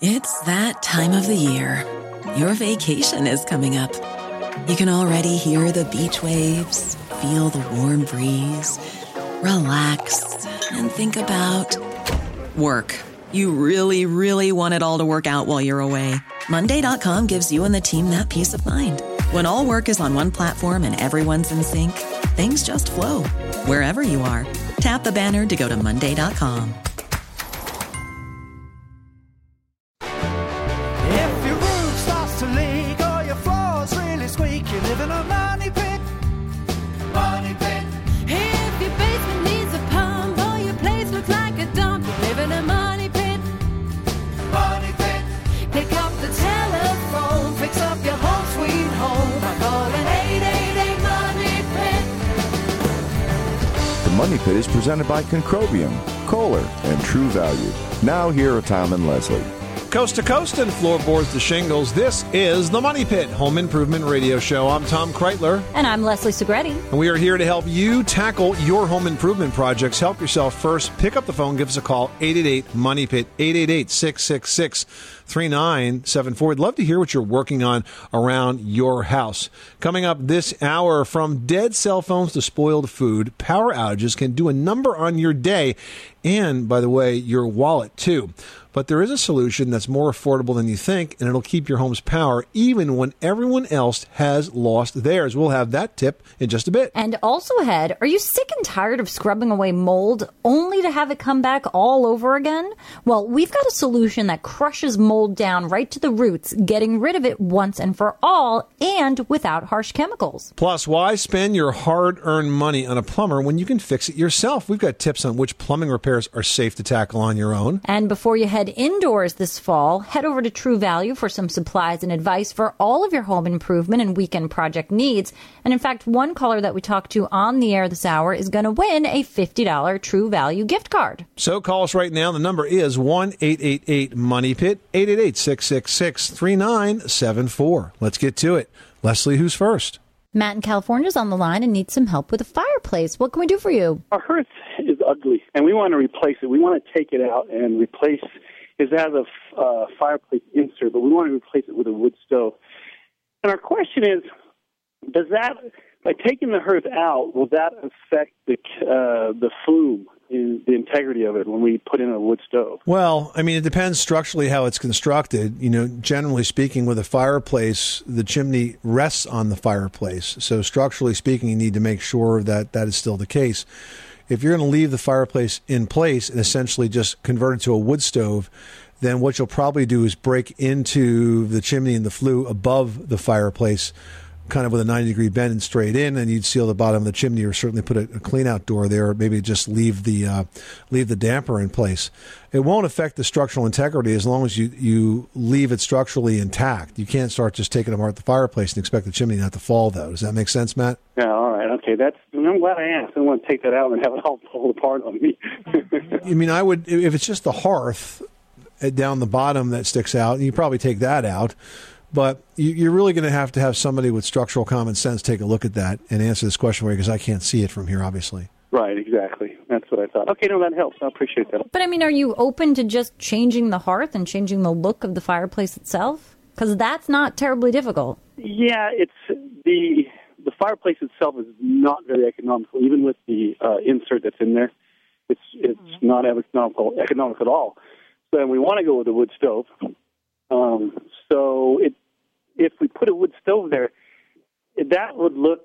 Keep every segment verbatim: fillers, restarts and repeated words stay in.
It's that time of the year. Your vacation is coming up. You can already hear the beach waves, feel the warm breeze, relax, and think about work. You really, really want it all to work out while you're away. Monday dot com gives you and the team that peace of mind. When all work is on one platform and everyone's in sync, things just flow. Wherever you are, tap the banner to go to Monday dot com. If your roof starts to leak or your floor's really squeak, you live in a money pit. Money pit. If your basement needs a pump or your place looks like a dump, you live in a money pit. Money pit. Pick up the telephone, fix up your home sweet home by calling eight eight eight money pit. The Money Pit is presented by Concrobium, Kohler, and True Value. Now here are Tom and Leslie. Coast to coast and floorboards to shingles, this is the Money Pit Home Improvement Radio Show. I'm Tom Kreitler. And I'm Leslie Segretti. And we are here to help you tackle your home improvement projects. Help yourself first. Pick up the phone. Give us a call. eight eight eight money pit. eight eight eight, six six six, three nine seven four. We'd love to hear what you're working on around your house. Coming up this hour, from dead cell phones to spoiled food, power outages can do a number on your day and, by the way, your wallet, too. But there is a solution that's more affordable than you think, and it'll keep your home's power even when everyone else has lost theirs. We'll have that tip in just a bit. And also ahead, are you sick and tired of scrubbing away mold only to have it come back all over again? Well, we've got a solution that crushes mold down right to the roots, getting rid of it once and for all, and without harsh chemicals. Plus, why spend your hard-earned money on a plumber when you can fix it yourself? We've got tips on which plumbing repairs are safe to tackle on your own. And before you head indoors this fall, head over to True Value for some supplies and advice for all of your home improvement and weekend project needs. And in fact, one caller that we talked to on the air this hour is going to win a fifty dollars True Value gift card. So call us right now. The number is one eight eight eight money pit, eight eight eight, six six six, three nine seven four. Let's get to it. Leslie, who's first? Matt in California is on the line and needs some help with a fireplace. What can we do for you? Our hearth is ugly, and we want to replace it. We want to take it out and replace it has a uh, fireplace insert, but we want to replace it with a wood stove. And our question is, does that, by taking the hearth out, will that affect the uh, the flume, in the integrity of it when we put in a wood stove? Well, I mean, it depends structurally how it's constructed. You know, generally speaking, with a fireplace, the chimney rests on the fireplace. So structurally speaking, you need to make sure that that is still the case. If you're going to leave the fireplace in place and essentially just convert it to a wood stove, then what you'll probably do is break into the chimney and the flue above the fireplace, kind of with a ninety degree bend and straight in, and you'd seal the bottom of the chimney, or certainly put a, a clean out door there, or maybe just leave the uh, leave the damper in place. It won't affect the structural integrity as long as you, you leave it structurally intact. You can't start just taking apart the fireplace and expect the chimney not to fall, though. Does that make sense, Matt? Yeah, all right, okay. That's. I'm glad I asked. I don't want to take that out and have it all fall apart on me. I mean, I would, if it's just the hearth down the bottom that sticks out, you probably take that out. But you're really going to have to have somebody with structural common sense take a look at that and answer this question for you, because I can't see it from here, obviously. Right, exactly. That's what I thought. Okay, no, that helps. I appreciate that. But, I mean, are you open to just changing the hearth and changing the look of the fireplace itself? Because that's not terribly difficult. Yeah, it's the the fireplace itself is not very economical, even with the uh, insert that's in there. It's it's mm-hmm. not economical, economic at all. So we want to go with a wood stove. Um, so it, if we put a wood stove there, that would look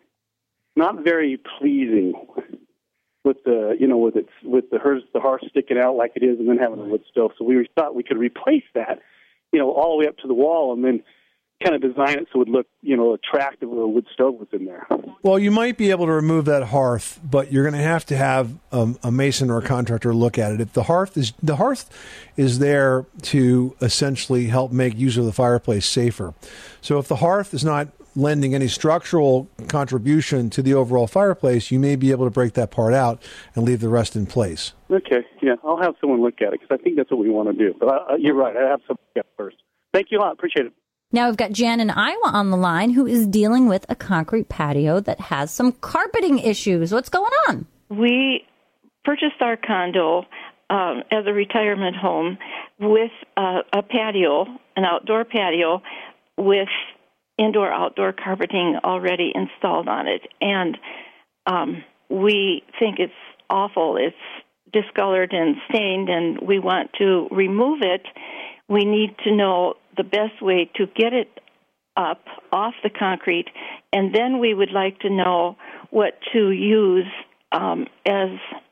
not very pleasing with the, you know, with its with the hearth, the hearth sticking out like it is, and then having a wood stove. So we thought we could replace that, you know, all the way up to the wall, and then kind of design it so it would look, you know, attractive with a wood stove was in there. Well, you might be able to remove that hearth, but you're going to have to have um, a mason or a contractor look at it. If the hearth is the hearth is there to essentially help make use of the fireplace safer. So if the hearth is not lending any structural contribution to the overall fireplace, you may be able to break that part out and leave the rest in place. Okay, yeah, I'll have someone look at it because I think that's what we want to do. But I, you're right, I have someone look at it first. Thank you a lot. Appreciate it. Now we've got Jan in Iowa on the line who is dealing with a concrete patio that has some carpeting issues. What's going on? We purchased our condo um, as a retirement home with uh, a patio, an outdoor patio with indoor-outdoor carpeting already installed on it. And um, we think it's awful. It's discolored and stained, and we want to remove it. We need to know the best way to get it up off the concrete, and then we would like to know what to use um, as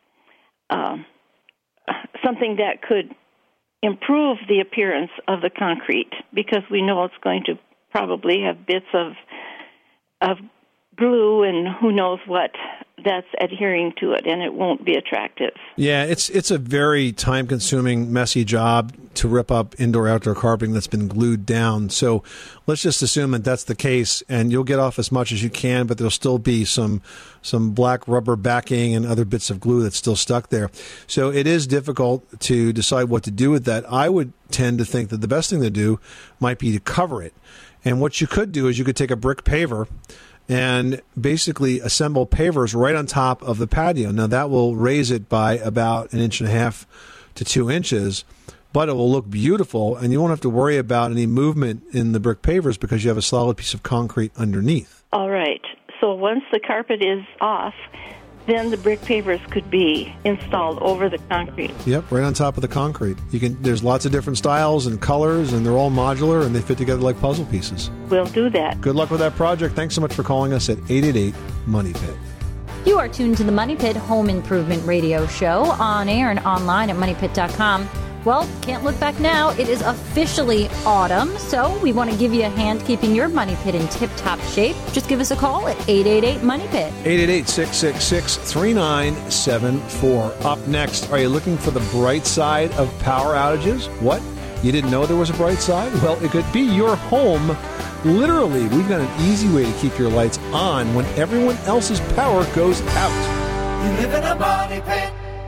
uh, something that could improve the appearance of the concrete, because we know it's going to probably have bits of of glue and who knows what that's adhering to it, and it won't be attractive. Yeah, it's it's a very time-consuming, messy job to rip up indoor-outdoor carpeting that's been glued down. So let's just assume that that's the case, and you'll get off as much as you can, but there'll still be some some black rubber backing and other bits of glue that's still stuck there. So it is difficult to decide what to do with that. I would tend to think that the best thing to do might be to cover it. And what you could do is you could take a brick paver and basically assemble pavers right on top of the patio. Now, that will raise it by about an inch and a half to two inches, but it will look beautiful, and you won't have to worry about any movement in the brick pavers because you have a solid piece of concrete underneath. All right. So once the carpet is off, then the brick pavers could be installed over the concrete. Yep, right on top of the concrete. You can. There's lots of different styles and colors, and they're all modular, and they fit together like puzzle pieces. We'll do that. Good luck with that project. Thanks so much for calling us at eight eight eight, MONEY PIT. You are tuned to the Money Pit Home Improvement Radio Show, on air and online at money pit dot com. Well, can't look back now. It is officially autumn, so we want to give you a hand keeping your money pit in tip-top shape. Just give us a call at eight eight eight, MONEY PIT. eight eight eight, six six six, three nine seven four. Up next, are you looking for the bright side of power outages? What? You didn't know there was a bright side? Well, it could be your home. Literally, we've got an easy way to keep your lights on when everyone else's power goes out. You live in a money pit.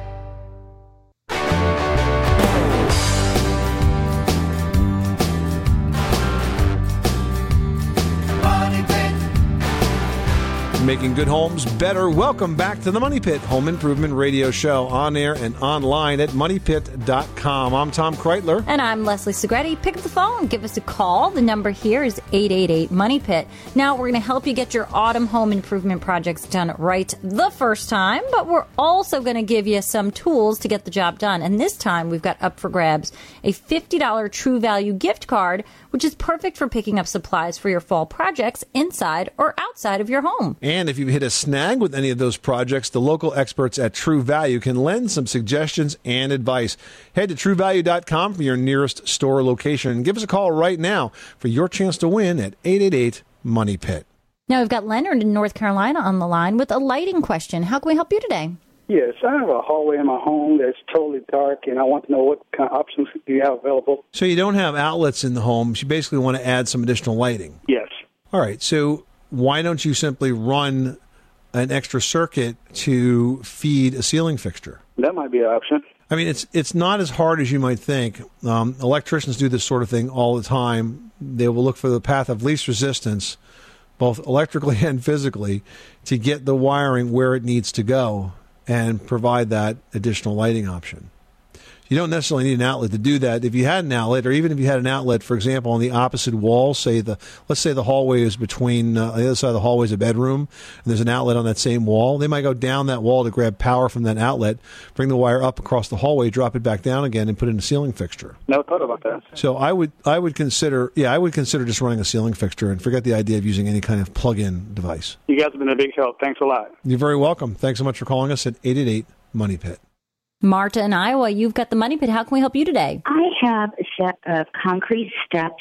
Making good homes better. Welcome back to the Money Pit Home Improvement Radio Show, on air and online at money pit dot com. I'm Tom Kreitler. And I'm Leslie Segretti. Pick up the phone. Give us a call. The number here is eight eight eight, MONEY PIT. Now, we're going to help you get your autumn home improvement projects done right the first time, but we're also going to give you some tools to get the job done. And this time, we've got up for grabs a fifty dollars True Value gift card, which is perfect for picking up supplies for your fall projects inside or outside of your home. And if you hit a snag with any of those projects, the local experts at True Value can lend some suggestions and advice. Head to true value dot com for your nearest store location and give us a call right now for your chance to win at eight eight eight, MONEY PIT. Now, we've got Leonard in North Carolina on the line with a lighting question. How can we help you today? Yes, I have a hallway in my home that's totally dark, and I want to know what kind of options do you have available. So you don't have outlets in the home. You basically want to add some additional lighting. Yes. All right, so why don't you simply run an extra circuit to feed a ceiling fixture? That might be an option. I mean, it's it's not as hard as you might think. Um, electricians do this sort of thing all the time. They will look for the path of least resistance, both electrically and physically, to get the wiring where it needs to go and provide that additional lighting option. You don't necessarily need an outlet to do that. If you had an outlet, or even if you had an outlet, for example, on the opposite wall, say the let's say the hallway is between uh, the other side of the hallway is a bedroom, and there's an outlet on that same wall, they might go down that wall to grab power from that outlet, bring the wire up across the hallway, drop it back down again, and put in a ceiling fixture. Never thought about that. So I would I would consider yeah I would consider just running a ceiling fixture and forget the idea of using any kind of plug-in device. You guys have been a big help. Thanks a lot. You're very welcome. Thanks so much for calling us at eight eight eight, MONEY PIT. Marta in Iowa, you've got the Money Pit. How can we help you today? I have a set of concrete steps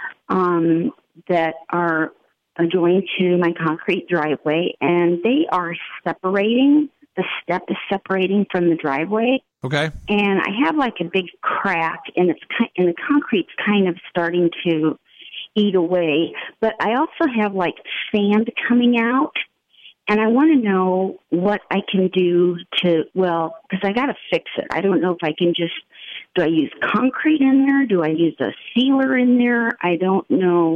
um, that are adjoined to my concrete driveway, and they are separating. The step is separating from the driveway. Okay. And I have like a big crack, and it's and the concrete's kind of starting to eat away. But I also have like sand coming out. And I want to know what I can do to, well, because I got to fix it. I don't know if I can just, do I use concrete in there? Do I use a sealer in there? I don't know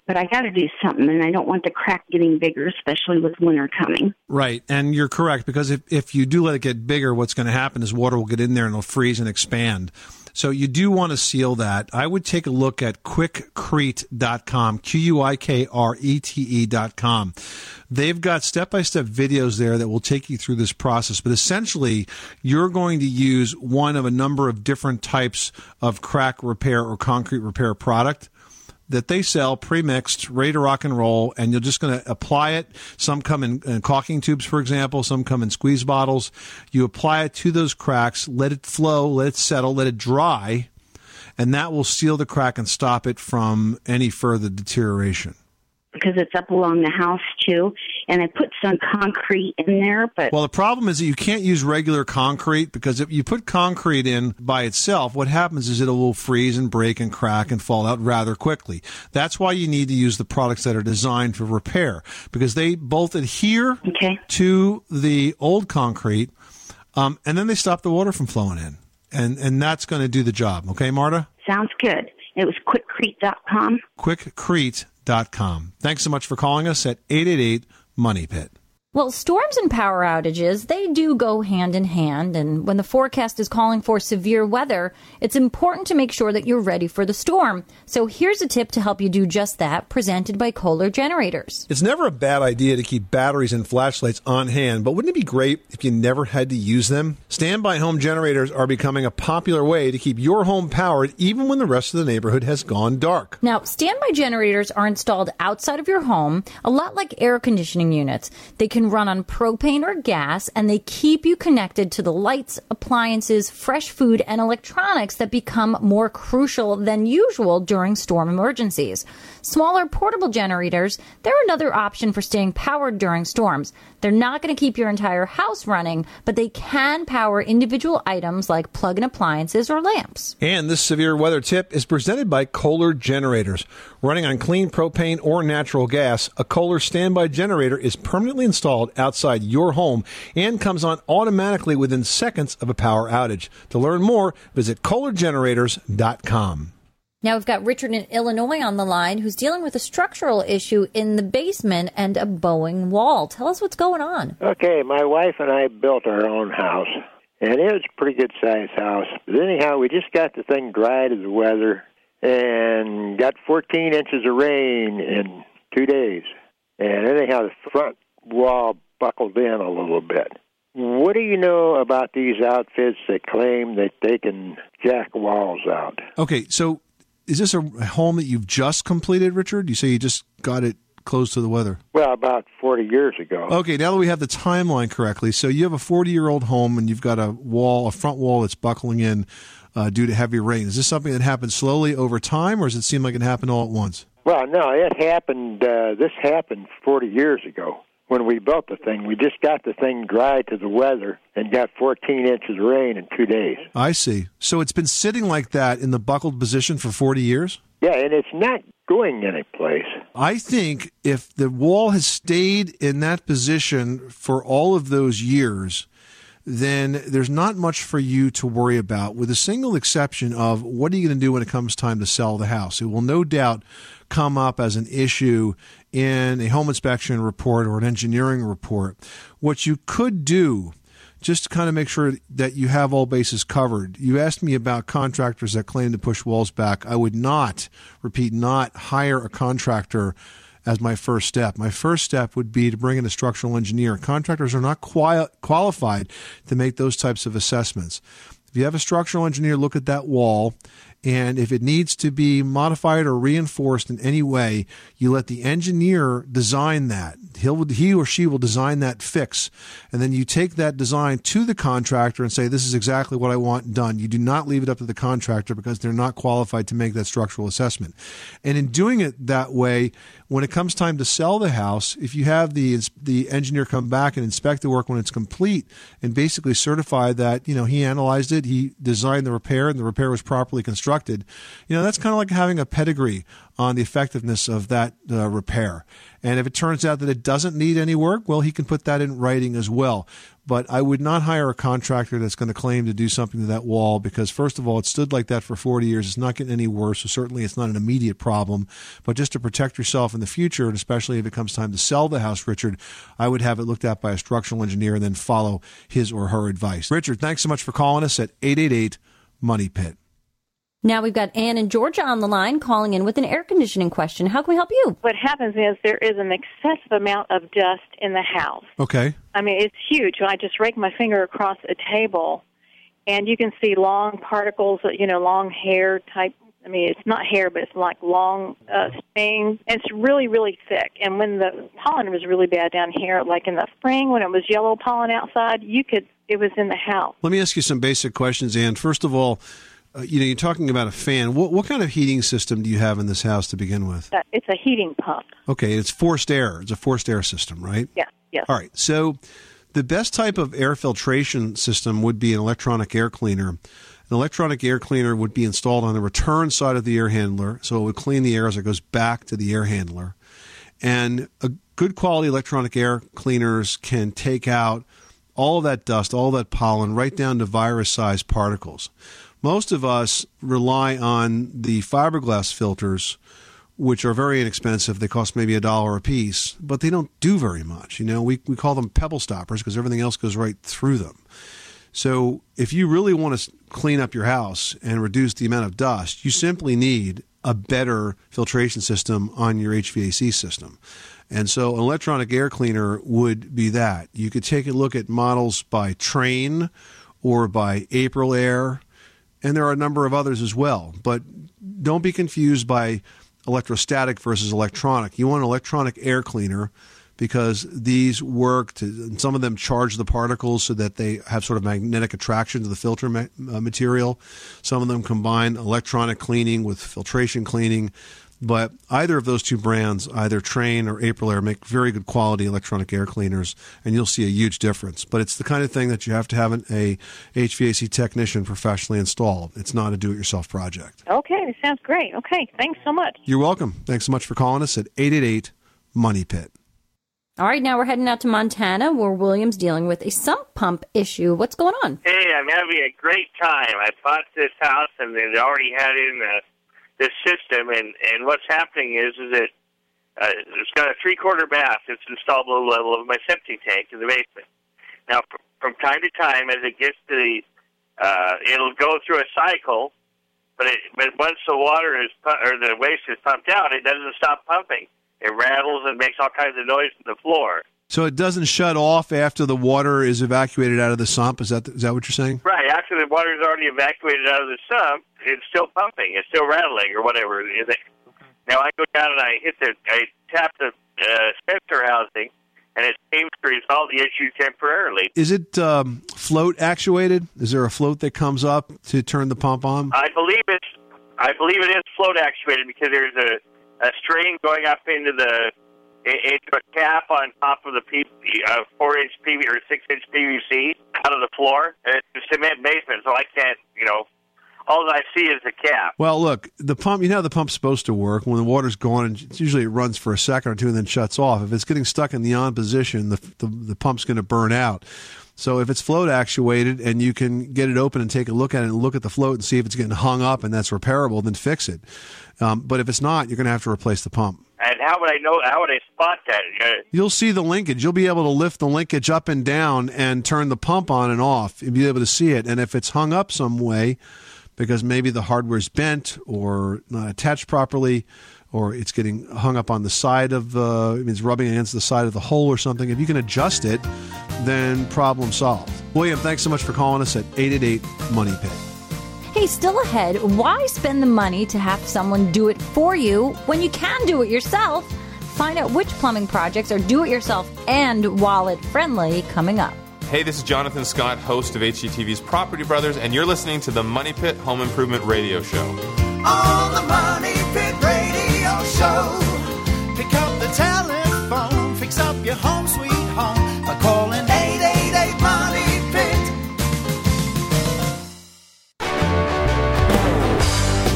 but I got to do something, and I don't want the crack getting bigger, especially with winter coming. Right, and you're correct, because if, if you do let it get bigger, what's going to happen is water will get in there and it'll freeze and expand. So you do want to seal that. I would take a look at quikrete dot com, Q U I K R E T E dot com. They've got step-by-step videos there that will take you through this process. But essentially, you're going to use one of a number of different types of crack repair or concrete repair product that they sell pre-mixed, ready to rock and roll, and you're just going to apply it. Some come in, in caulking tubes, for example. Some come in squeeze bottles. You apply it to those cracks, let it flow, let it settle, let it dry, and that will seal the crack and stop it from any further deterioration. Because it's up along the house, too, and I put some concrete in there. But Well, the problem is that you can't use regular concrete, because if you put concrete in by itself, what happens is it will freeze and break and crack and fall out rather quickly. That's why you need to use the products that are designed for repair, because they both adhere okay. to the old concrete, um, and then they stop the water from flowing in. And, and that's going to do the job. Okay, Marta? Sounds good. It was quikrete dot com. quikrete dot com. Thanks so much for calling us at eight eight eight, money pit. Well, storms and power outages, they do go hand in hand, and when the forecast is calling for severe weather, it's important to make sure that you're ready for the storm. So here's a tip to help you do just that, presented by Kohler Generators. It's never a bad idea to keep batteries and flashlights on hand, but wouldn't it be great if you never had to use them? Standby home generators are becoming a popular way to keep your home powered even when the rest of the neighborhood has gone dark. Now, standby generators are installed outside of your home, a lot like air conditioning units. They can run on propane or gas, and they keep you connected to the lights, appliances, fresh food, and electronics that become more crucial than usual during storm emergencies. Smaller portable generators, they're another option for staying powered during storms. They're not going to keep your entire house running, but they can power individual items like plug-in appliances or lamps. And this severe weather tip is presented by Kohler Generators. Running on clean propane or natural gas, a Kohler standby generator is permanently installed outside your home and comes on automatically within seconds of a power outage. To learn more, visit kohler generators dot com. Now we've got Richard in Illinois on the line who's dealing with a structural issue in the basement and a bowing wall. Tell us what's going on. Okay, my wife and I built our own house, and it was a pretty good-sized house. But anyhow, we just got the thing dry to the weather and got fourteen inches of rain in two days. And anyhow, the front wall buckled in a little bit. What do you know about these outfits that claim that they can jack walls out? Okay, so is this a home that you've just completed, Richard? You say you just got it closed to the weather. Well, about forty years ago. Okay, now that we have the timeline correctly, so you have a forty-year-old home and you've got a wall, a front wall that's buckling in uh, due to heavy rain. Is this something that happened slowly over time, or does it seem like it happened all at once? Well, no, it happened, uh, this happened forty years ago. When we built the thing, we just got the thing dry to the weather and got fourteen inches of rain in two days. I see. So it's been sitting like that in the buckled position for forty years? Yeah, and it's not going anyplace. I think if the wall has stayed in that position for all of those years, then there's not much for you to worry about, with a single exception of what are you going to do when it comes time to sell the house? It will no doubt come up as an issue in a home inspection report or an engineering report. What you could do, just to kind of make sure that you have all bases covered, you asked me about contractors that claim to push walls back. I would not, repeat, not hire a contractor as my first step. My first step would be to bring in a structural engineer. Contractors are not quali- qualified to make those types of assessments. If you have a structural engineer look at that wall, and if it needs to be modified or reinforced in any way, you let the engineer design that. He'll, he or she will design that fix. And then you take that design to the contractor and say, this is exactly what I want done. You do not leave it up to the contractor because they're not qualified to make that structural assessment. And in doing it that way, when it comes time to sell the house, if you have the the engineer come back and inspect the work when it's complete and basically certify that, you know, he analyzed it, he designed the repair, and the repair was properly constructed, constructed, you know, that's kind of like having a pedigree on the effectiveness of that uh, repair. And if it turns out that it doesn't need any work, well, he can put that in writing as well. But I would not hire a contractor that's going to claim to do something to that wall because, first of all, it stood like that for forty years. It's not getting any worse, so certainly it's not an immediate problem. But just to protect yourself in the future, and especially if it comes time to sell the house, Richard, I would have it looked at by a structural engineer and then follow his or her advice. Richard, thanks so much for calling us at eight eight eight, money pit. Now we've got Ann in Georgia on the line calling in with an air conditioning question. How can we help you? What happens is there is an excessive amount of dust in the house. Okay. I mean, it's huge. I just rake my finger across a table, and you can see long particles, you know, long hair type. I mean, it's not hair, but it's like long uh, stain. And it's really, really thick. And when the pollen was really bad down here, like in the spring when it was yellow pollen outside, you could, it was in the house. Let me ask you some basic questions, Ann. First of all, Uh, you know, you're talking about a fan. What, what kind of heating system do you have in this house to begin with? Uh, it's a heating pump. Okay, it's forced air. It's a forced air system, right? Yes, yes. All right, so the best type of air filtration system would be an electronic air cleaner. An electronic air cleaner would be installed on the return side of the air handler, so it would clean the air as it goes back to the air handler. And a good quality electronic air cleaners can take out all of that dust, all of that pollen, right down to virus-sized particles. Most of us rely on the fiberglass filters, which are very inexpensive. They cost maybe a dollar a piece, but they don't do very much. You know, we we call them pebble stoppers because everything else goes right through them. So if you really want to clean up your house and reduce the amount of dust, you simply need a better filtration system on your H V A C system. And so an electronic air cleaner would be that. You could take a look at models by Trane or by Aprilaire. And there are a number of others as well. But don't be confused by electrostatic versus electronic. You want an electronic air cleaner because these work to, and some of them charge the particles so that they have sort of magnetic attraction to the filter ma- uh, material. Some of them combine electronic cleaning with filtration cleaning. But either of those two brands, either Trane or Aprilaire, make very good quality electronic air cleaners, and you'll see a huge difference. But it's the kind of thing that you have to have an a H V A C technician professionally installed. It's not a do-it-yourself project. Okay, sounds great. Okay, thanks so much. You're welcome. Thanks so much for calling us at eight eight eight, money pit. All right, now we're heading out to Montana, where William's dealing with a sump pump issue. What's going on? Hey, I'm having a great time. I bought this house, and they already had in the this system, and, and what's happening is is that uh, it's got a three-quarter bath. It's installed below the level of my septic tank in the basement. Now, fr- from time to time, as it gets to the, uh, it'll go through a cycle, but it, but once the water is pu- or the waste is pumped out, it doesn't stop pumping. It rattles and makes all kinds of noise on the floor. So it doesn't shut off after the water is evacuated out of the sump? Is that is that what you're saying? Right. After the water is already evacuated out of the sump, it's still pumping. It's still rattling or whatever. Now I go down and I hit the, I tap the uh, sensor housing, and it seems to resolve the issue temporarily. Is it um, float actuated? Is there a float that comes up to turn the pump on? I believe it's, I believe it is float actuated because there's a, a string going up into the into a cap on top of the P, uh, four-inch P V or six-inch P V C out of the floor. And it's a cement basement, so I can't, you know, all I see is the cap. Well, look, the pump, you know how the pump's supposed to work. When the water's gone, and usually it runs for a second or two and then shuts off. If it's getting stuck in the on position, the, the, the pump's going to burn out. So if it's float actuated and you can get it open and take a look at it and look at the float and see if it's getting hung up and that's repairable, then fix it. Um, but if it's not, you're going to have to replace the pump. And how would I know? How would I spot that? Uh, You'll see the linkage. You'll be able to lift the linkage up and down and turn the pump on and off. You'll be able to see it. And if it's hung up some way, because maybe the hardware's bent or not attached properly, or it's getting hung up on the side of, uh, it means rubbing against the side of the hole or something, if you can adjust it, then problem solved. William, thanks so much for calling us at eight eight eight, money pit. Hey, still ahead, why spend the money to have someone do it for you when you can do it yourself? Find out which plumbing projects are do-it-yourself and wallet-friendly coming up. Hey, this is Jonathan Scott, host of H G T V's Property Brothers, and you're listening to the Money Pit Home Improvement Radio Show. On the Money Pit Radio Show, pick up the telephone, fix up your home sweet home by calling eight eight eight, money pit.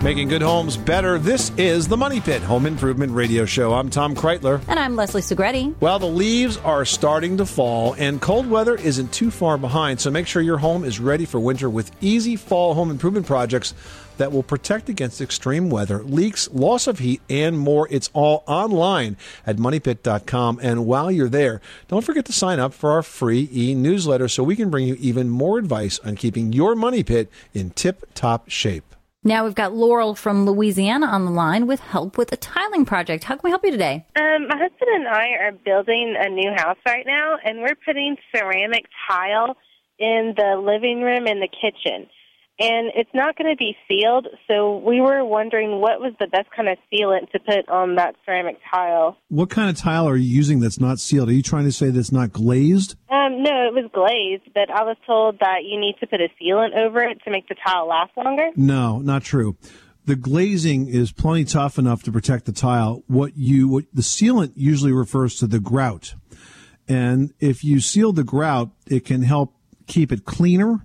Making good homes better. This is the Money Pit Home Improvement Radio Show. I'm Tom Kreitler. And I'm Leslie Segretti. Well, the leaves are starting to fall, and cold weather isn't too far behind, so make sure your home is ready for winter with easy fall home improvement projects that will protect against extreme weather, leaks, loss of heat, and more. It's all online at money pit dot com. And while you're there, don't forget to sign up for our free e-newsletter so we can bring you even more advice on keeping your money pit in tip-top shape. Now we've got Laurel from Louisiana on the line with help with a tiling project. How can we help you today? Um, my husband and I are building a new house right now, and we're putting ceramic tile in the living room and the kitchen. And it's not going to be sealed, so we were wondering what was the best kind of sealant to put on that ceramic tile. What kind of tile are you using that's not sealed? Are you trying to say that's not glazed? Um, no, it was glazed, but I was told that you need to put a sealant over it to make the tile last longer. No, not true. The glazing is plenty tough enough to protect the tile. What you, what, the sealant usually refers to the grout. And if you seal the grout, it can help keep it cleaner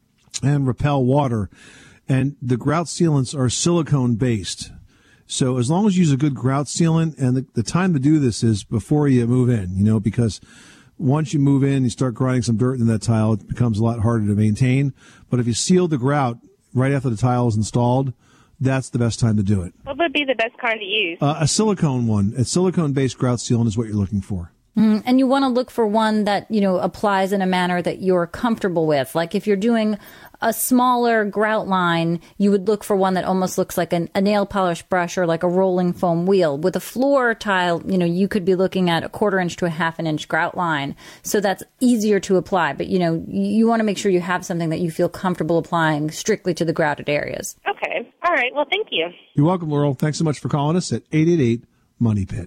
and repel water. And the grout sealants are silicone based. So as long as you use a good grout sealant, and the, the time to do this is before you move in, you know, because once you move in, you start grinding some dirt in that tile, it becomes a lot harder to maintain. But if you seal the grout right after the tile is installed, that's the best time to do it. What would be the best kind to use? Uh, a silicone one. A silicone based grout sealant is what you're looking for. Mm, and you want to look for one that, you know, applies in a manner that you're comfortable with. Like if you're doing a smaller grout line, you would look for one that almost looks like an, a nail polish brush or like a rolling foam wheel. With a floor tile, you know, you could be looking at a quarter inch to a half an inch grout line. So that's easier to apply. But, you know, you want to make sure you have something that you feel comfortable applying strictly to the grouted areas. Okay. All right. Well, thank you. You're welcome, Laurel. Thanks so much for calling us at eight eight eight, money pit.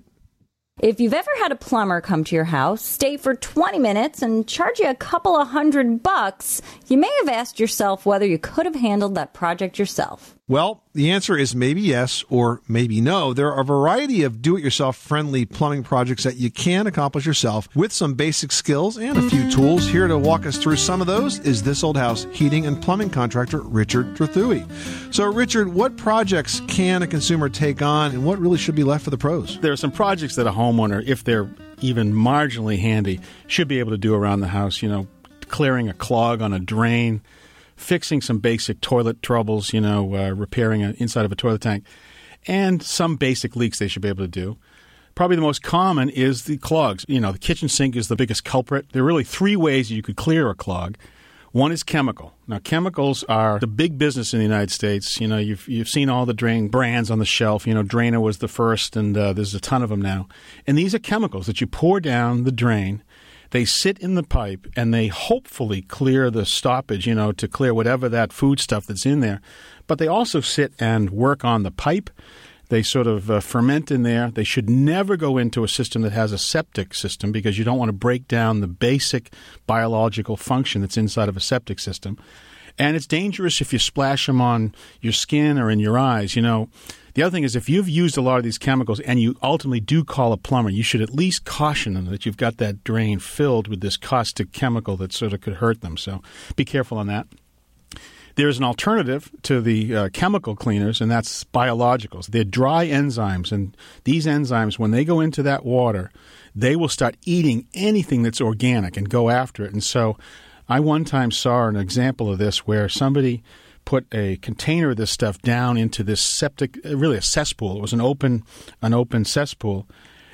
If you've ever had a plumber come to your house, stay for twenty minutes, and charge you a couple of hundred bucks, you may have asked yourself whether you could have handled that project yourself. Well, the answer is maybe yes or maybe no. There are a variety of do-it-yourself friendly plumbing projects that you can accomplish yourself with some basic skills and a few tools. Here to walk us through some of those is This Old House heating and plumbing contractor Richard Trethewey. So, Richard, what projects can a consumer take on, and what really should be left for the pros? There are some projects that a homeowner, if they're even marginally handy, should be able to do around the house. You know, clearing a clog on a drain, fixing some basic toilet troubles, you know, uh, repairing an inside of a toilet tank, and some basic leaks they should be able to do. Probably the most common is the clogs. You know, the kitchen sink is the biggest culprit. There are really three ways you could clear a clog. One is chemical. Now, chemicals are the big business in the United States. You know, you've you've seen all the drain brands on the shelf. You know, Drano was the first, and uh, there's a ton of them now. And these are chemicals that you pour down the drain. They sit in the pipe, and they hopefully clear the stoppage, you know, to clear whatever that food stuff that's in there. But they also sit and work on the pipe. They sort of uh, ferment in there. They should never go into a system that has a septic system because you don't want to break down the basic biological function that's inside of a septic system. And it's dangerous if you splash them on your skin or in your eyes, you know. The other thing is if you've used a lot of these chemicals and you ultimately do call a plumber, you should at least caution them that you've got that drain filled with this caustic chemical that sort of could hurt them. So be careful on that. There's an alternative to the uh, chemical cleaners, and that's biologicals. They're dry enzymes, and these enzymes, when they go into that water, they will start eating anything that's organic and go after it. And so I one time saw an example of this where somebody put a container of this stuff down into this septic, really a cesspool. It was an open, an open cesspool,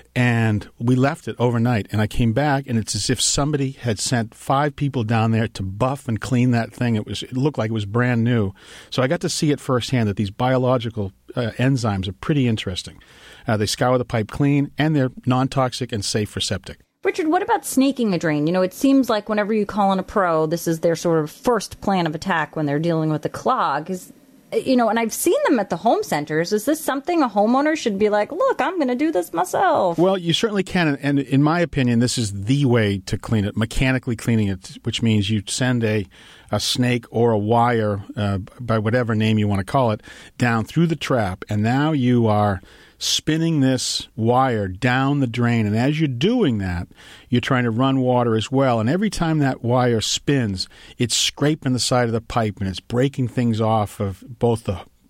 and we left it overnight. And I came back, and it's as if somebody had sent five people down there to buff and clean that thing. It was, it looked like it was brand new. So I got to see it firsthand that these biological uh, enzymes are pretty interesting. Uh, they scour the pipe clean, and they're non-toxic and safe for septic. Richard, what about snaking a drain? You know, it seems like whenever you call in a pro, this is their sort of first plan of attack when they're dealing with a clog. Is, you know, and I've seen them at the home centers. Is this something a homeowner should be like, look, I'm going to do this myself? Well, you certainly can. And in my opinion, this is the way to clean it, mechanically cleaning it, which means you send a, a snake or a wire, uh, by whatever name you want to call it, down through the trap. And now you are spinning this wire down the drain. And as you're doing that, you're trying to run water as well. And every time that wire spins, it's scraping the side of the pipe and it's breaking things off of both the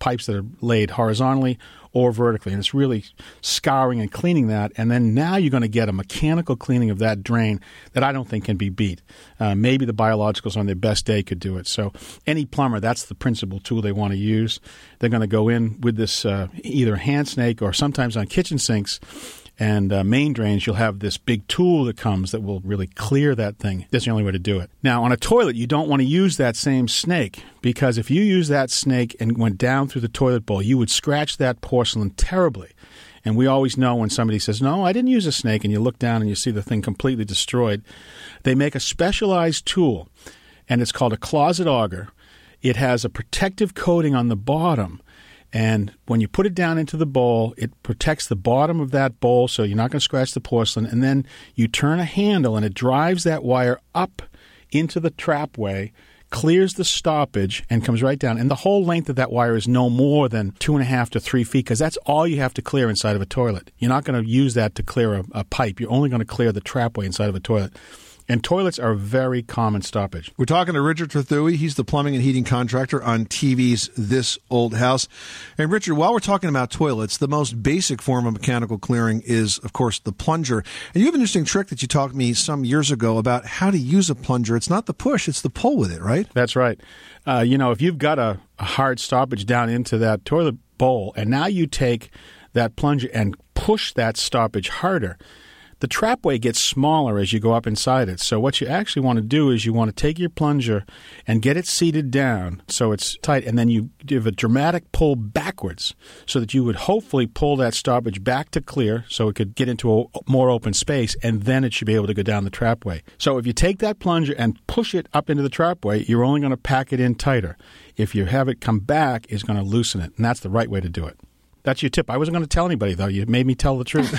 pipes that are laid horizontally or vertically, and it's really scouring and cleaning that. And then now you're going to get a mechanical cleaning of that drain that I don't think can be beat. Uh, maybe the biologicals on their best day could do it. So any plumber, that's the principal tool they want to use. They're going to go in with this uh, either hand snake or sometimes on kitchen sinks and uh, main drains, you'll have this big tool that comes that will really clear that thing. That's the only way to do it. Now, on a toilet, you don't want to use that same snake, because if you use that snake and went down through the toilet bowl, you would scratch that porcelain terribly. And we always know when somebody says, no, I didn't use a snake, and you look down and you see the thing completely destroyed. They make a specialized tool, and it's called a closet auger. It has a protective coating on the bottom. And when you put it down into the bowl, it protects the bottom of that bowl so you're not going to scratch the porcelain. And then you turn a handle and it drives that wire up into the trapway, clears the stoppage, and comes right down. And the whole length of that wire is no more than two and a half to three feet because that's all you have to clear inside of a toilet. You're not going to use that to clear a, a pipe. You're only going to clear the trapway inside of a toilet. And toilets are a very common stoppage. We're talking to Richard Trethewey. He's the plumbing and heating contractor on T V's This Old House. And Richard, while we're talking about toilets, the most basic form of mechanical clearing is, of course, the plunger. And you have an interesting trick that you taught me some years ago about how to use a plunger. It's not the push, it's the pull with it, right? That's right. Uh, you know, if you've got a, a hard stoppage down into that toilet bowl, and now you take that plunger and push that stoppage harder, the trapway gets smaller as you go up inside it. So what you actually want to do is you want to take your plunger and get it seated down so it's tight, and then you give a dramatic pull backwards so that you would hopefully pull that stoppage back to clear so it could get into a more open space, and then it should be able to go down the trapway. So if you take that plunger and push it up into the trapway, you're only going to pack it in tighter. If you have it come back, it's going to loosen it, and that's the right way to do it. That's your tip. I wasn't going to tell anybody, though. You made me tell the truth.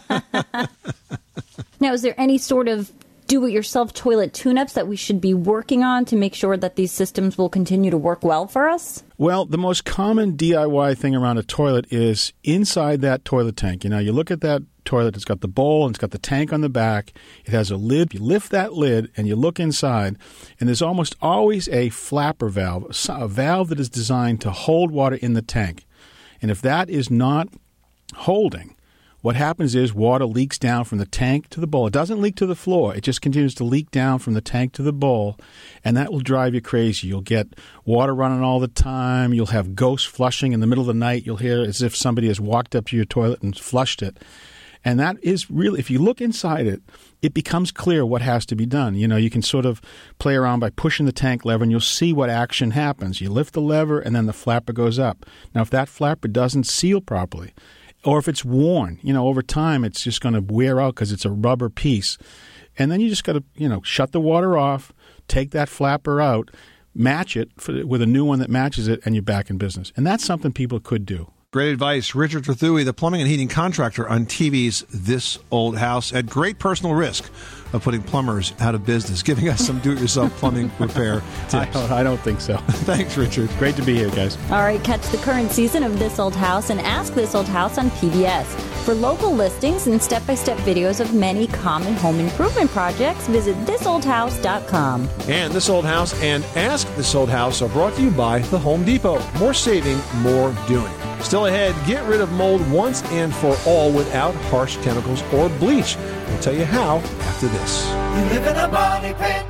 Now, is there any sort of do-it-yourself toilet tune-ups that we should be working on to make sure that these systems will continue to work well for us? Well, the most common D I Y thing around a toilet is inside that toilet tank. You know, you look at that toilet, it's got the bowl and it's got the tank on the back. It has a lid. You lift that lid and you look inside, and there's almost always a flapper valve, a valve that is designed to hold water in the tank. And if that is not holding, what happens is water leaks down from the tank to the bowl. It doesn't leak to the floor. It just continues to leak down from the tank to the bowl, and that will drive you crazy. You'll get water running all the time. You'll have ghosts flushing in the middle of the night. You'll hear as if somebody has walked up to your toilet and flushed it. And that is really, if you look inside it, it becomes clear what has to be done. You know, you can sort of play around by pushing the tank lever, and you'll see what action happens. You lift the lever, and then the flapper goes up. Now, if that flapper doesn't seal properly, or if it's worn, you know, over time, it's just going to wear out because it's a rubber piece. And then you just got to, you know, shut the water off, take that flapper out, match it for, with a new one that matches it, and you're back in business. And that's something people could do. Great advice. Richard Trethewey, the plumbing and heating contractor on T V's This Old House, at great personal risk of putting plumbers out of business, giving us some do-it-yourself plumbing repair tips. I don't, I don't think so. Thanks, Richard. Great to be here, guys. All right, catch the current season of This Old House and Ask This Old House on P B S. For local listings and step-by-step videos of many common home improvement projects, visit this old house dot com. And This Old House and Ask This Old House are brought to you by The Home Depot. More saving, more doing. Still ahead, get rid of mold once and for all without harsh chemicals or bleach. We'll tell you how after this. You live in a money pit.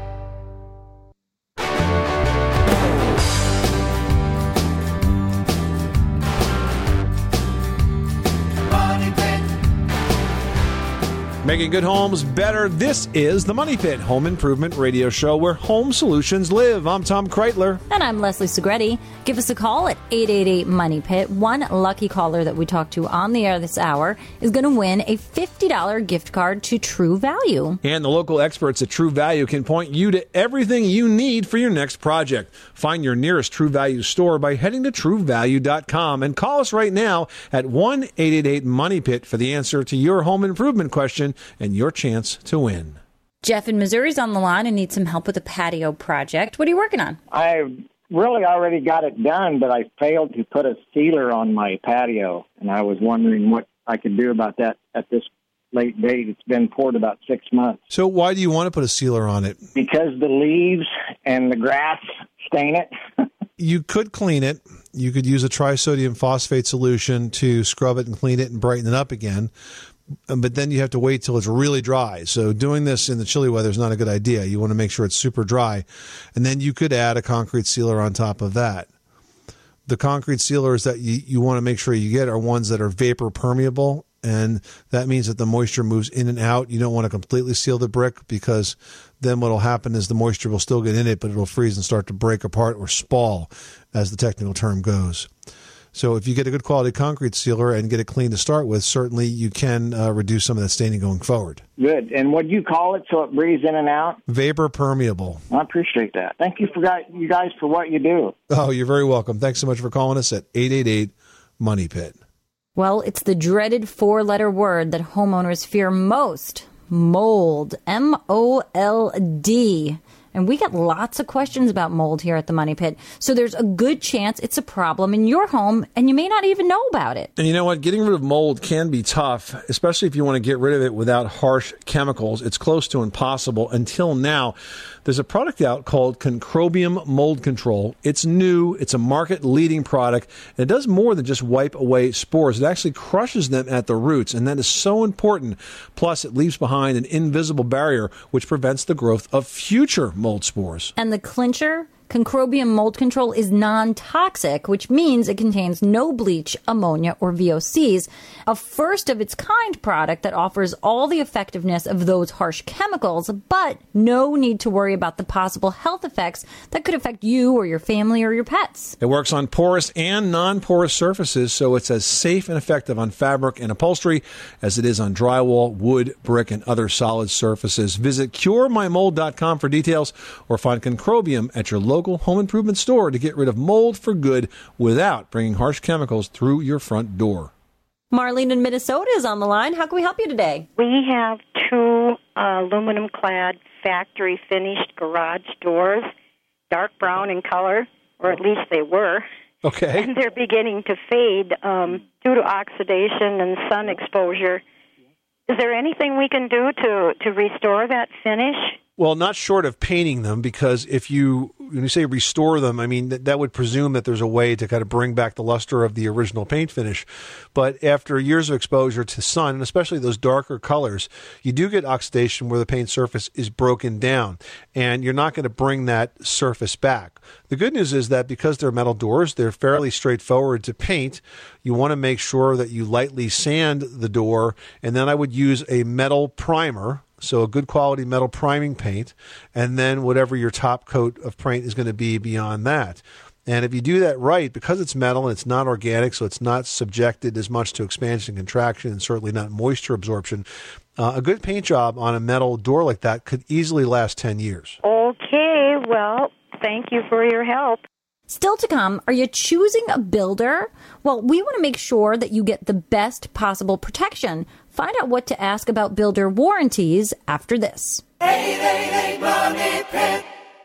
Money pit. Making good homes better. This is the Money Pit Home Improvement Radio Show, where home solutions live. I'm Tom Kreitler. And I'm Leslie Segretti. Give us a call at eight eight eight, money pit. One lucky caller that we talk to on the air this hour is going to win a fifty dollars gift card to True Value. And the local experts at True Value can point you to everything you need for your next project. Find your nearest True Value store by heading to true value dot com and call us right now at one eight eight eight, money pit for the answer to your home improvement question and your chance to win. Jeff in Missouri's on the line and needs some help with a patio project. What are you working on? I really already got it done, but I failed to put a sealer on my patio, and I was wondering what I could do about that at this late date. It's been poured about six months. So why do you want to put a sealer on it? Because the leaves and the grass stain it. You could clean it. You could use a trisodium phosphate solution to scrub it and clean it and brighten it up again. But then you have to wait till it's really dry. So doing this in the chilly weather is not a good idea. You want to make sure it's super dry. And then you could add a concrete sealer on top of that. The concrete sealers that you, you want to make sure you get are ones that are vapor permeable. And that means that the moisture moves in and out. You don't want to completely seal the brick because then what will happen is the moisture will still get in it, but it will freeze and start to break apart or spall, as the technical term goes. So if you get a good quality concrete sealer and get it clean to start with, certainly you can uh, reduce some of that staining going forward. Good. And what do you call it so it breathes in and out? Vapor permeable. I appreciate that. Thank you for you guys for what you do. Oh, you're very welcome. Thanks so much for calling us at eight eight eight, money pit. Well, it's the dreaded four-letter word that homeowners fear most, mold, M O L D. And we get lots of questions about mold here at the Money Pit. So there's a good chance it's a problem in your home, and you may not even know about it. And you know what? Getting rid of mold can be tough, especially if you want to get rid of it without harsh chemicals. It's close to impossible until now. There's a product out called Concrobium Mold Control. It's new. It's a market-leading product. And it does more than just wipe away spores. It actually crushes them at the roots, and that is so important. Plus, it leaves behind an invisible barrier which prevents the growth of future mold spores. And the clincher? Concrobium Mold Control is non-toxic, which means it contains no bleach, ammonia, or V O Cs. A first-of-its-kind product that offers all the effectiveness of those harsh chemicals, but no need to worry about the possible health effects that could affect you or your family or your pets. It works on porous and non-porous surfaces, so it's as safe and effective on fabric and upholstery as it is on drywall, wood, brick, and other solid surfaces. Visit cure my mold dot com for details or find Concrobium at your local local home improvement store to get rid of mold for good without bringing harsh chemicals through your front door. Marlene in Minnesota is on the line. How can we help you today? We have two uh, aluminum-clad factory-finished garage doors, dark brown in color, or at least they were. Okay. And they're beginning to fade um, due to oxidation and sun exposure. Is there anything we can do to, to restore that finish? Well, not short of painting them, because if you, when you say restore them, I mean, that, that would presume that there's a way to kind of bring back the luster of the original paint finish. But after years of exposure to sun, and especially those darker colors, you do get oxidation where the paint surface is broken down, and you're not going to bring that surface back. The good news is that because they're metal doors, they're fairly straightforward to paint. You want to make sure that you lightly sand the door, and then I would use a metal primer. So a good quality metal priming paint, and then whatever your top coat of paint is going to be beyond that. And if you do that right, because it's metal and it's not organic, so it's not subjected as much to expansion and contraction, and certainly not moisture absorption, uh, a good paint job on a metal door like that could easily last ten years. Okay, well, thank you for your help. Still to come, are you choosing a builder? Well, we want to make sure that you get the best possible protection. Find out what to ask about builder warranties after this. eight eight eight, money pit.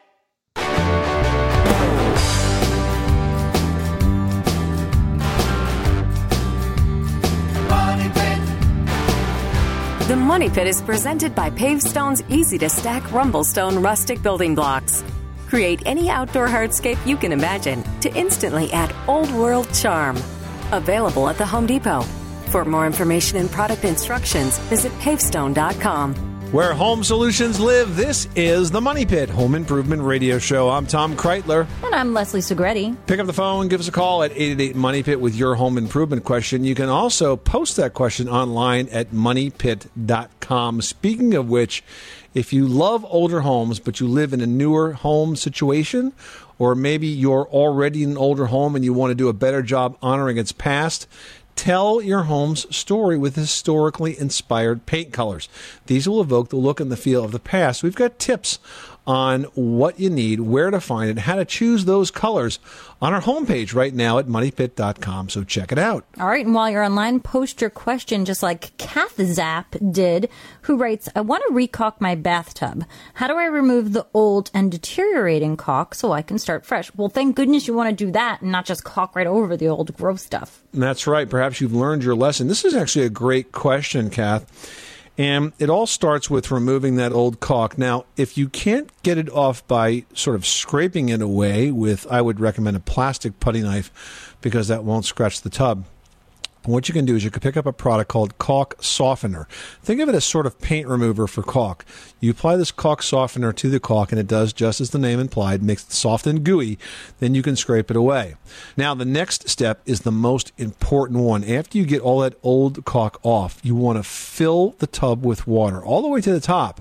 Money Pit. The Money Pit is presented by Pavestone's easy-to-stack Rumblestone rustic building blocks. Create any outdoor hardscape you can imagine to instantly add old-world charm. Available at the Home Depot. For more information and product instructions, visit pavestone dot com. Where home solutions live, this is the Money Pit Home Improvement Radio Show. I'm Tom Kreitler. And I'm Leslie Segretti. Pick up the phone, give us a call at eight eight eight, money pit with your home improvement question. You can also post that question online at money pit dot com. Speaking of which, if you love older homes, but you live in a newer home situation, or maybe you're already in an older home and you want to do a better job honoring its past, tell your home's story with historically inspired paint colors. These will evoke the look and the feel of the past. We've got tips on what you need, where to find it, how to choose those colors on our homepage right now at money pit dot com. So check it out. All right, and while you're online, post your question just like Kath Zapp did, who writes, I want to recaulk my bathtub. How do I remove the old and deteriorating caulk so I can start fresh? Well, thank goodness you want to do that and not just caulk right over the old gross stuff. That's right. Perhaps you've learned your lesson. This is actually a great question, Kath. And it all starts with removing that old caulk. Now, if you can't get it off by sort of scraping it away with, I would recommend a plastic putty knife because that won't scratch the tub. What you can do is you can pick up a product called caulk softener. Think of it as sort of paint remover for caulk. You apply this caulk softener to the caulk, and it does just as the name implied, makes it soft and gooey. Then you can scrape it away. Now, the next step is the most important one. After you get all that old caulk off, you want to fill the tub with water all the way to the top.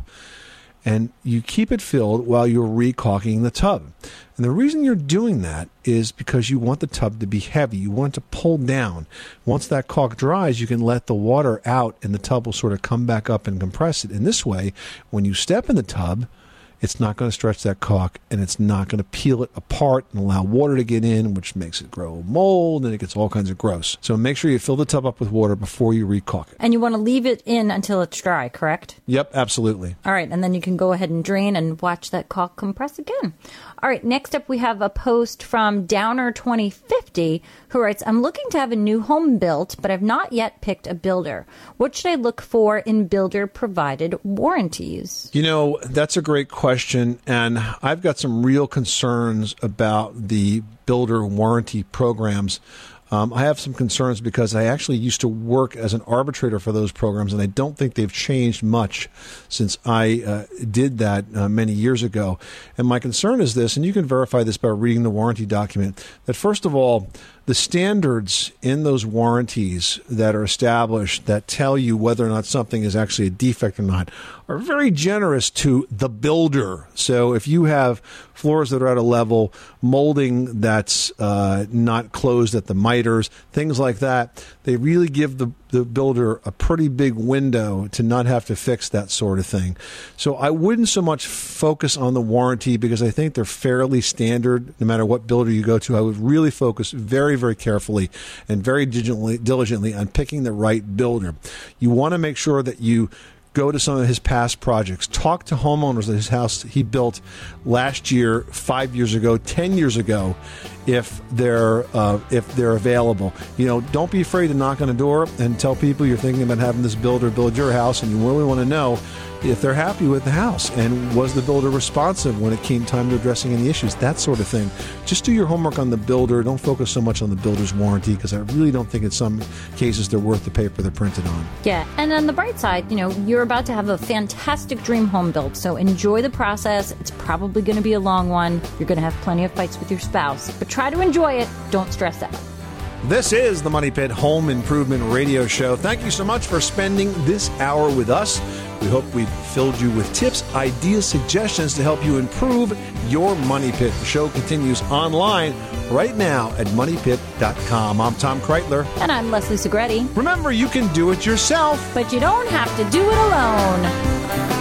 And you keep it filled while you're recaulking the tub. And the reason you're doing that is because you want the tub to be heavy. You want it to pull down. Once that caulk dries, you can let the water out and the tub will sort of come back up and compress it. In this way, when you step in the tub, it's not going to stretch that caulk, and it's not going to peel it apart and allow water to get in, which makes it grow mold, and it gets all kinds of gross. So make sure you fill the tub up with water before you recaulk it. And you want to leave it in until it's dry, correct? Yep, absolutely. All right, and then you can go ahead and drain and watch that caulk compress again. All right, next up we have a post from Downer twenty fifty who writes, I'm looking to have a new home built, but I've not yet picked a builder. What should I look for in builder-provided warranties? You know, that's a great question, and I've got some real concerns about the builder warranty programs. Um, I have some concerns because I actually used to work as an arbitrator for those programs, and I don't think they've changed much since I uh, did that uh, many years ago. And my concern is this, and you can verify this by reading the warranty document, that first of all, the standards in those warranties that are established that tell you whether or not something is actually a defect or not are very generous to the builder. So if you have floors that are at a level, molding that's uh, not closed at the miters, things like that, they really give the, the builder a pretty big window to not have to fix that sort of thing. So I wouldn't so much focus on the warranty because I think they're fairly standard no matter what builder you go to. I would really focus very, very carefully and very diligently, diligently on picking the right builder. You want to make sure that you go to some of his past projects. Talk to homeowners at his house he built last year, five years ago, ten years ago, if they're uh, if they're available. You know, don't be afraid to knock on a door and tell people you're thinking about having this builder build your house, and you really want to know if they're happy with the house and was the builder responsive when it came time to addressing any issues, that sort of thing. Just do your homework on the builder. Don't focus so much on the builder's warranty because I really don't think in some cases they're worth the paper they're printed on. Yeah, and on the bright side, you know, you're about to have a fantastic dream home built, so enjoy the process. It's probably going to be a long one. You're going to have plenty of fights with your spouse, but try to enjoy it. Don't stress out. This is the Money Pit Home Improvement Radio Show. Thank you so much for spending this hour with us. We hope we've filled you with tips, ideas, suggestions to help you improve your Money Pit. The show continues online right now at money pit dot com. I'm Tom Kreitler. And I'm Leslie Segretti. Remember, you can do it yourself, but you don't have to do it alone.